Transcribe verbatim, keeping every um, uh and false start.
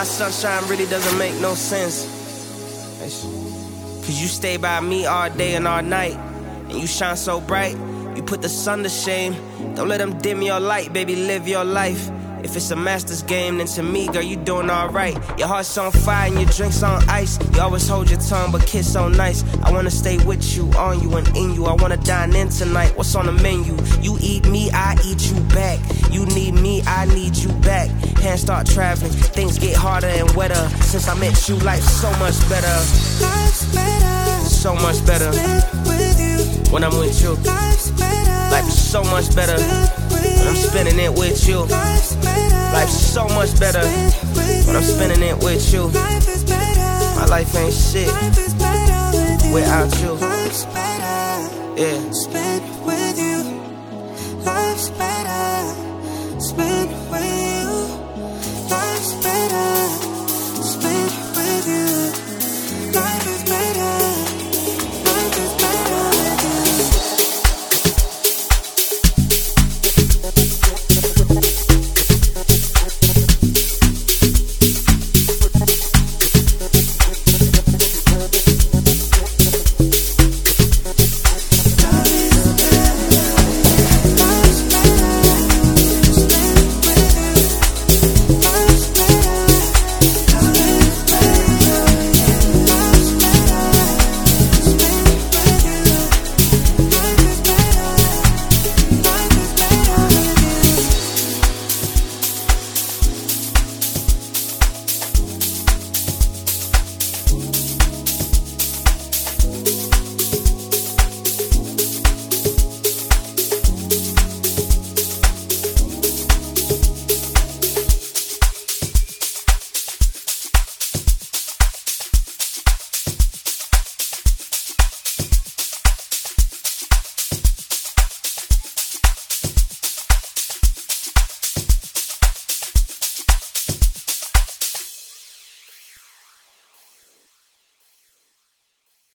sunshine really doesn't make no sense. Cause you stay by me all day and all night, and you shine so bright, you put the sun to shame. Don't let them dim your light, baby, live your life. If it's a master's game, then to me, girl, you doing alright. Your heart's on fire and your drink's on ice. You always hold your tongue, but kiss so nice. I wanna stay with you, on you and in you. I wanna dine in tonight, what's on the menu? You eat me, I eat you back. You need me, I need you back. Hands start traveling, things get harder and wetter. Since I met you, life's so much better. Life's better, so much better with you. When I'm with you. Life's better, life's so much better when I'm spending it with you. Life's better, life's so much better when I'm spending it with you. Life is better, my life ain't shit life is better with you. without you. Life's better, yeah.